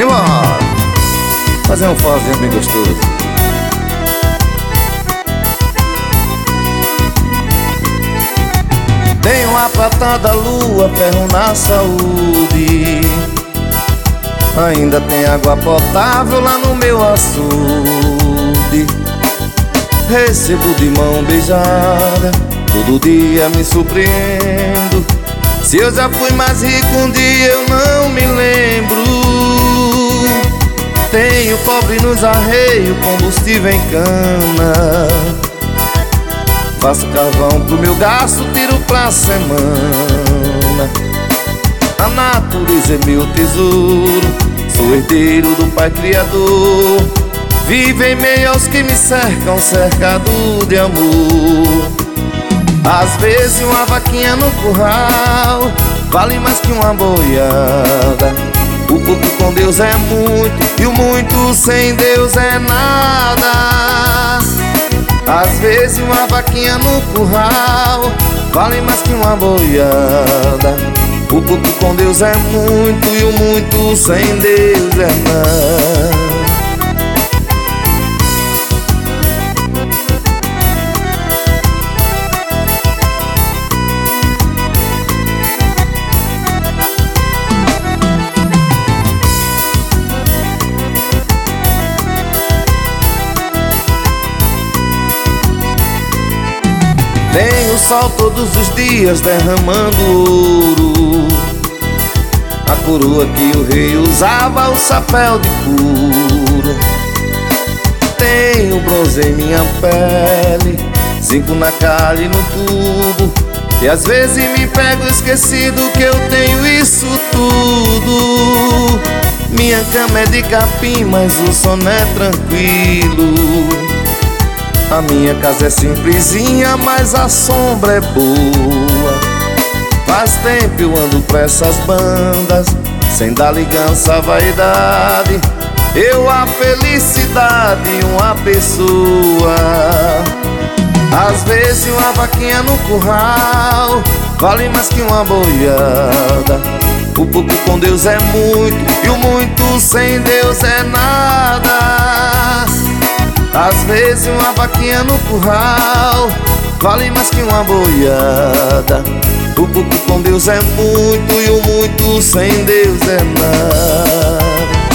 Simbora! Fazer um forrozinho bem gostoso. Tem uma pratada lua, ferro na saúde. Ainda tem água potável lá no meu açude. Recebo de mão beijada, todo dia me surpreendo. Se eu já fui mais rico um dia eu não me lembro. Tenho pobre nos arreios, combustível em cana. Faço carvão pro meu gasto, tiro pra semana. A natureza é meu tesouro, sou herdeiro do Pai Criador. Vivo em meio aos que me cercam, cercado de amor. Às vezes uma vaquinha no curral vale mais que uma boiada. O pouco com Deus é muito e o muito sem Deus é nada. Às vezes uma vaquinha no curral vale mais que uma boiada. O pouco com Deus é muito e o muito sem Deus é nada. Tem o sol todos os dias derramando ouro. A coroa que o rei usava, o chapéu de couro. Tem o bronze em minha pele, zinco na calha e no tubo. E às vezes me pego esquecido que eu tenho isso tudo. Minha cama é de capim, mas o sono é tranquilo. A minha casa é simplesinha, mas a sombra é boa. Faz tempo eu ando pra essas bandas, sem dar ligança à vaidade. Eu a felicidade uma pessoa. Às vezes uma vaquinha no curral vale mais que uma boiada. O pouco com Deus é muito e o muito sem Deus é nada. Às vezes uma vaquinha no curral vale mais que uma boiada. O pouco com Deus é muito e o muito sem Deus é nada.